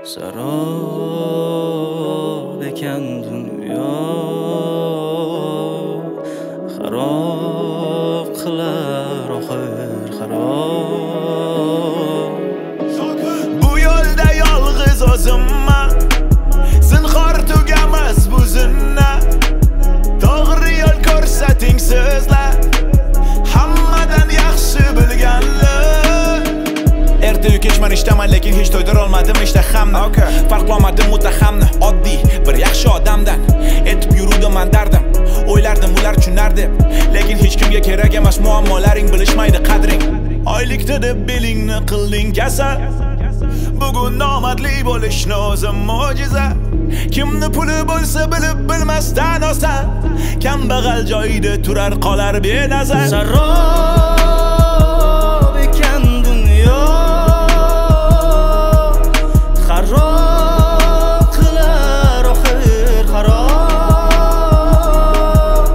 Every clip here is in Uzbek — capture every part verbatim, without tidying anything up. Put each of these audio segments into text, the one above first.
Sarob ekan dunyo, xarob qilar oxir xarob. Bu yo'lda yolg'iz o'zimman, zinhor tugamas bu zinna. To'g'ri yo'l ko'rsating sizlar, hammadan yaxshi bilganlar. Erta-yu kech men ishdaman, lekin hech to'ydira olmadim ishtahamni. Farqlamadim mutahamni oddiy bir yaxshi odamdan. Etib yuruvdim men dardim, o'ylardim ular tushunar deb, lekin hech kimga kerak emas muammolaring, bilishmaydi qadring. Oylikda deb belingni qilding kasal, bugun nomadli bo'lishni o'zim mo'jiza. Kimni puli bo'lsa bilib bilmasdan osan, kambag'al joyida turar qolar benazar. Sarob ekan dunyo, xarob qilar oxir xarob.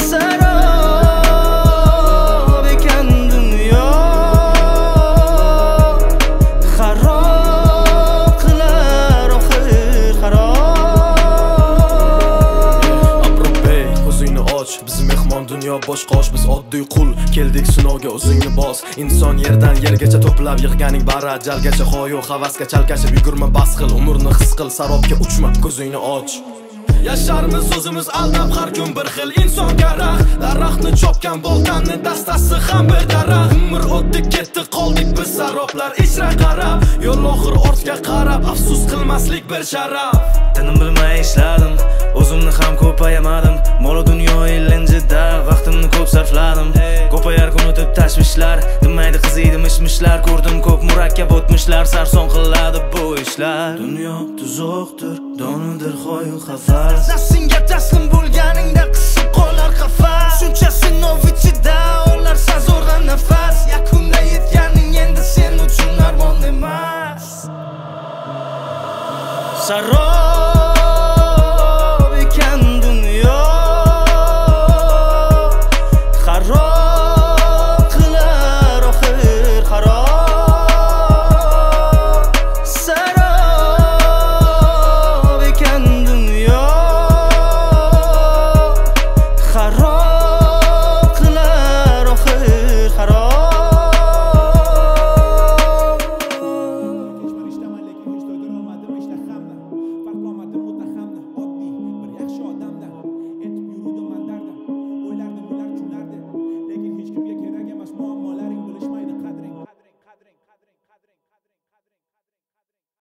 Sarob ekan dunyo, xarob qilar oxir xarob. Abrobey, ko'zingni och, biz mehmon dunyo boshqa osh, biz oddiy qul. Keldik sinovga, o'zingni bos. Inson yerdan yergacha to'plab yig'ganing bara jalgacha, xoyo havasga chalkashib yugurma, bas qil, umrni his qil, sarobga uchma, ko'zingni och. Yasharmiz o'zimiz aldab har kun bir xil inson garaq, daraxtni chopgan boltanni dastasi ham bir daraxt. Umr o'tdi ketdi, qoldik biz saroblar ichra qarab, yo'l oxir ortga qarab, afsus qilmaslik bir sharaf. Tinim bilmay ishladim, o'zimni ham ko'payamadim. Mol dunyo ilinjida vaqtimni ko'p sarfladim. Ko'payar kun o'tib tashvishlar, demaydi qiziydi mishmishlar. Ko'rdim ko'p murakkab o'tmishlar, sarson qiladi bu ishlar. Dunyo tuzoqdir, donidir xoyu xafar. Nafsingga taslim bo'lganingda qisib qolar qafas. Shuncha sinov ichida olarsan zo'rg'a nafas. Yakunda yetganing endi sen uchun armon emas. Sarob